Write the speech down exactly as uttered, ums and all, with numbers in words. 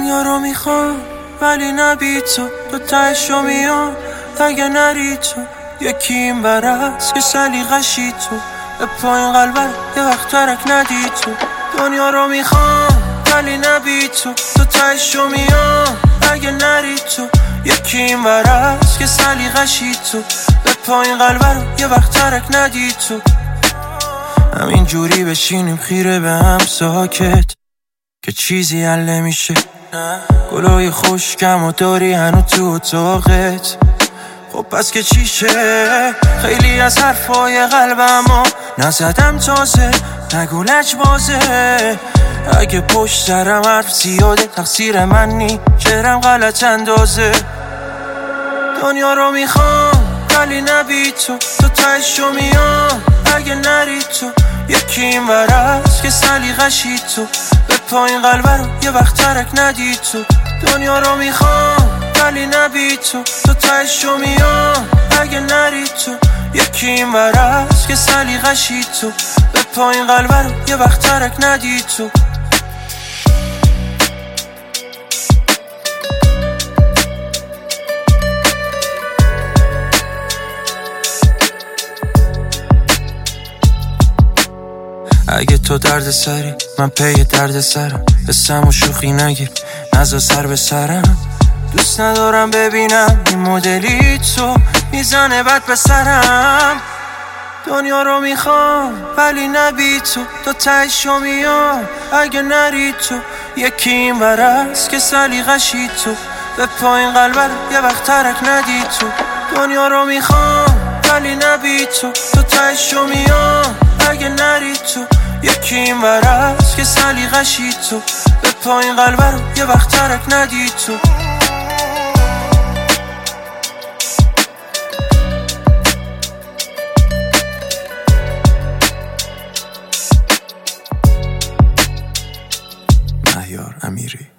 دنیا رو میخوام ولی نبی تو، تو تهشو میام اگه نری تو. یکی این برست که سلیقشی تو، به پایین قلبم یه وقت ترک ندی تو. دنیا رو میخوام ولی نبی تو، تو تهشو میام اگه نری تو. یکی این برست که سلیقشی تو، به پایین قلبم یه وقت ترک ندی تو. همین جوری بشینیم خیره به هم ساکت که چیزی حل نمیشه. گلای خوشگم و داری هنو تو اتاقت، خب پس که چیشه؟ خیلی از حرفای قلبمو نزدم تازه، نگو لج بازه. اگه پشت سرم حرف زیاده تقصیر من نی، چهرم غلط اندازه. دنیا رو میخوام ولی نبی تو، تو تهشو میام اگه نری تو. یکی این برست که سلیقشی تو، به پایین قلبه رو یه وقت ترک ندی تو. دنیا رو میخوام ولی نبی تو، تو تهشو میام اگه نری تو. یکی این برست که سلیقشی تو، به پایین قلبه رو یه وقت ترک ندی تو. اگه تو درد سری من پی درد سرم، بسم و شوخی نگیر نزا سر به سرم. دوست ندارم ببینم این مدلی تو میزنه بد به سرم. دنیا رو میخوام ولی نبی تو، تو تهشو میام اگه نری تو. یکی این برست که سلیقشی تو، به پایین قلبه رو یه وقت ترک ندی تو. دنیا رو میخوام ولی نبی تو، تو تهشو میام اگه نری تو. یکی این برست که سلیقشی تو، به پایین قلبه رو یه وقت ترک ندی تو. مهیار امیری.